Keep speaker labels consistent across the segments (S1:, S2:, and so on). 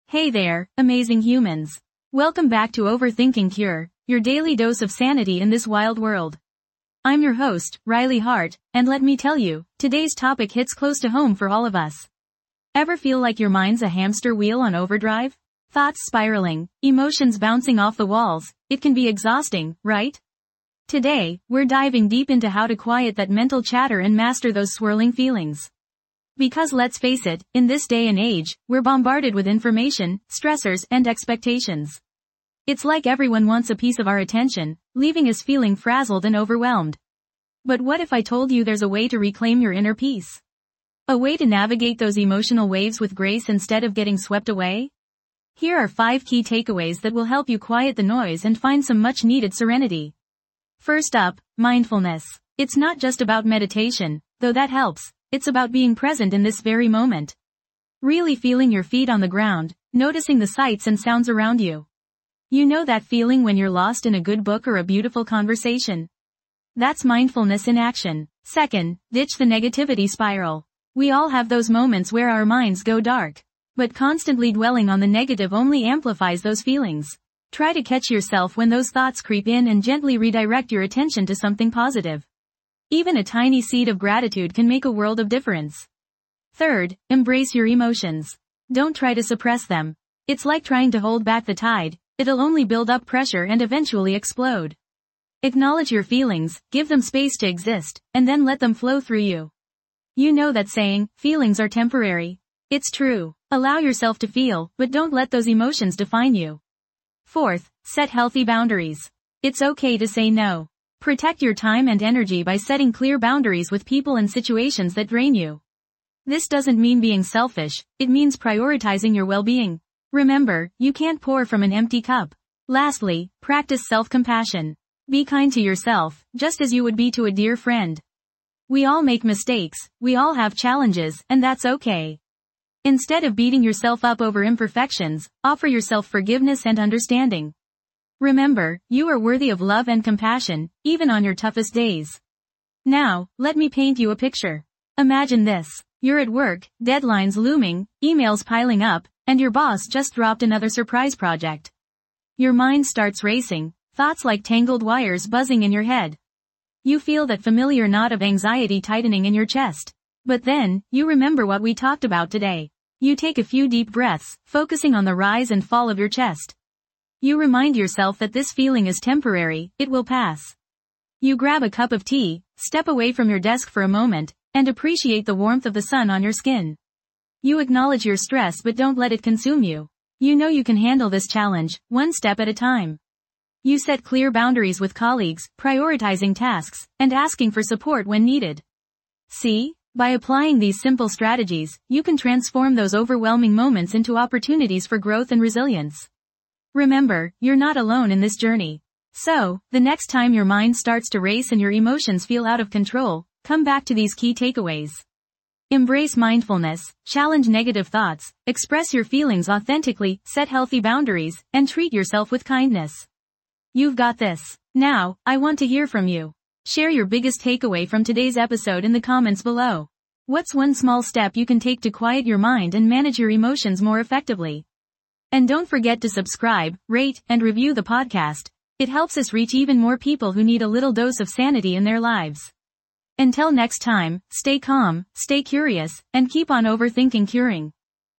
S1: Hey there, amazing humans. Welcome back to Overthinking Cure, your daily dose of sanity in this wild world. I'm your host, Riley Hart, and let me tell you, today's topic hits close to home for all of us. Ever feel like your mind's a hamster wheel on overdrive? Thoughts spiraling, emotions bouncing off the walls, it can be exhausting, right? Today, we're diving deep into how to quiet that mental chatter and master those swirling feelings. Because let's face it, in this day and age, we're bombarded with information, stressors, and expectations. It's like everyone wants a piece of our attention, leaving us feeling frazzled and overwhelmed. But what if I told you there's a way to reclaim your inner peace? A way to navigate those emotional waves with grace instead of getting swept away? Here are 5 key takeaways that will help you quiet the noise and find some much-needed serenity. First up, mindfulness. It's not just about meditation, though that helps. It's about being present in this very moment. Really feeling your feet on the ground, noticing the sights and sounds around you. You know that feeling when you're lost in a good book or a beautiful conversation? That's mindfulness in action. Second, ditch the negativity spiral. We all have those moments where our minds go dark. But constantly dwelling on the negative only amplifies those feelings. Try to catch yourself when those thoughts creep in and gently redirect your attention to something positive. Even a tiny seed of gratitude can make a world of difference. Third, embrace your emotions. Don't try to suppress them. It's like trying to hold back the tide, it'll only build up pressure and eventually explode. Acknowledge your feelings, give them space to exist, and then let them flow through you. You know that saying, feelings are temporary. It's true. Allow yourself to feel, but don't let those emotions define you. Fourth, set healthy boundaries. It's okay to say no. Protect your time and energy by setting clear boundaries with people and situations that drain you. This doesn't mean being selfish, it means prioritizing your well-being. Remember, you can't pour from an empty cup. Lastly, practice self-compassion. Be kind to yourself, just as you would be to a dear friend. We all make mistakes, we all have challenges, and that's okay. Instead of beating yourself up over imperfections, offer yourself forgiveness and understanding. Remember, you are worthy of love and compassion, even on your toughest days. Now, let me paint you a picture. Imagine this. You're at work, deadlines looming, emails piling up, and your boss just dropped another surprise project. Your mind starts racing, thoughts like tangled wires buzzing in your head. You feel that familiar knot of anxiety tightening in your chest. But then, you remember what we talked about today. You take a few deep breaths, focusing on the rise and fall of your chest. You remind yourself that this feeling is temporary, it will pass. You grab a cup of tea, step away from your desk for a moment, and appreciate the warmth of the sun on your skin. You acknowledge your stress but don't let it consume you. You know you can handle this challenge, one step at a time. You set clear boundaries with colleagues, prioritizing tasks, and asking for support when needed. See? By applying these simple strategies, you can transform those overwhelming moments into opportunities for growth and resilience. Remember, you're not alone in this journey. So, the next time your mind starts to race and your emotions feel out of control, come back to these key takeaways. Embrace mindfulness, challenge negative thoughts, express your feelings authentically, set healthy boundaries, and treat yourself with kindness. You've got this. Now, I want to hear from you. Share your biggest takeaway from today's episode in the comments below. What's one small step you can take to quiet your mind and manage your emotions more effectively? And don't forget to subscribe, rate, and review the podcast. It helps us reach even more people who need a little dose of sanity in their lives. Until next time, stay calm, stay curious, and keep on overthinking curing.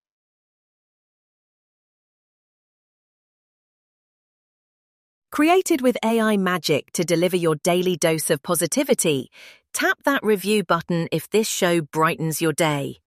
S2: Created with AI magic to deliver your daily dose of positivity, tap that review button if this show brightens your day.